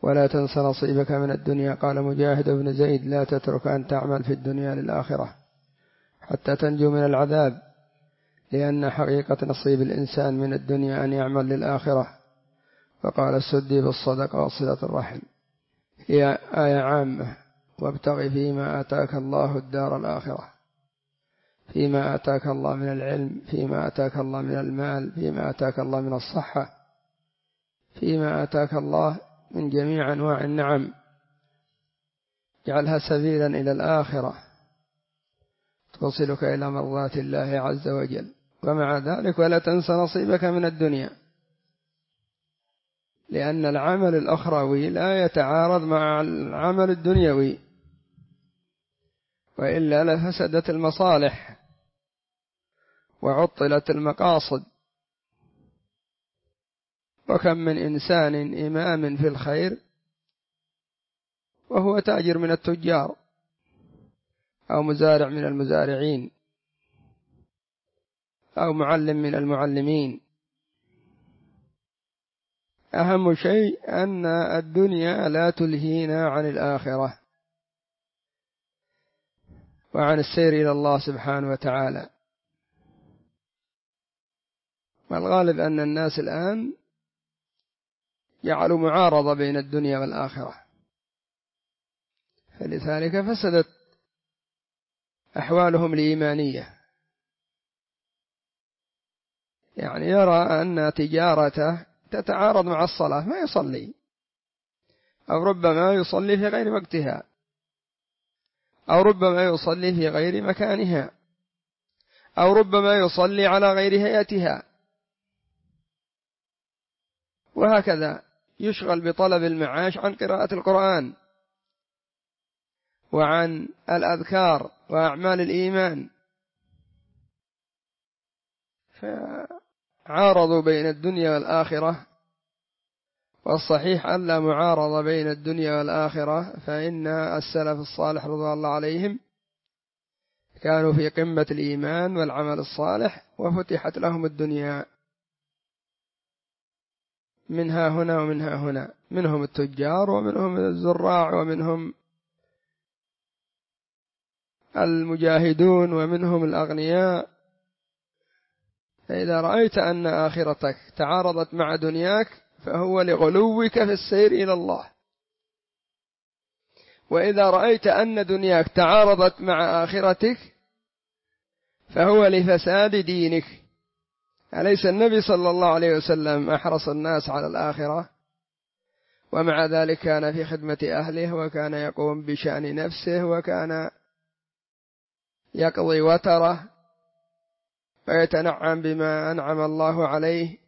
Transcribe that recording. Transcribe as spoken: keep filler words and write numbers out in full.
ولا تنس نصيبك من الدنيا. قال مجاهد بن زيد: لا تترك أن تعمل في الدنيا للآخرة حتى تنجو من العذاب، لأن حقيقة نصيب الإنسان من الدنيا أن يعمل للآخرة. فقال السدي: بالصدقة وصلة الرحم. هي آية عامة: وابتغ فيما آتاك الله الدار الآخرة، فيما آتاك الله من العلم، فيما آتاك الله من المال، فيما آتاك الله من الصحة، فيما آتاك الله من جميع أنواع النعم، اجعلها سبيلا إلى الآخرة توصلك إلى مرضات الله عز وجل. ومع ذلك ولا تنس نصيبك من الدنيا، لأن العمل الأخروي لا يتعارض مع العمل الدنيوي، وإلا لفسدت المصالح وعطلت المقاصد. وكم من إنسان إمام في الخير وهو تاجر من التجار أو مزارع من المزارعين أو معلم من المعلمين. أهم شيء أن الدنيا لا تلهينا عن الآخرة وعن السير إلى الله سبحانه وتعالى. والغالب أن الناس الآن جعلوا معارضة بين الدنيا والآخرة، فلذلك فسدت أحوالهم الإيمانية. يعني يرى أن تجارته تتعارض مع الصلاة ما يصلي، أو ربما يصلي في غير وقتها، أو ربما يصلي في غير مكانها، أو ربما يصلي على غير هيئتها، وهكذا يشغل بطلب المعاش عن قراءة القرآن وعن الأذكار وأعمال الإيمان. فعارضوا بين الدنيا والآخرة، والصحيح أن لا معارضة بين الدنيا والآخرة، فإن السلف الصالح رضي الله عليهم كانوا في قمة الإيمان والعمل الصالح، وفتحت لهم الدنيا منها هنا ومنها هنا، منهم التجار ومنهم الزراع ومنهم المجاهدون ومنهم الأغنياء. فإذا رأيت أن آخرتك تعارضت مع دنياك فهو لغلوك في السير إلى الله، وإذا رأيت أن دنياك تعارضت مع آخرتك فهو لفساد دينك. أليس النبي صلى الله عليه وسلم أحرص الناس على الآخرة، ومع ذلك كان في خدمة أهله، وكان يقوم بشأن نفسه، وكان يقضي وتره ويتنعم بما أنعم الله عليه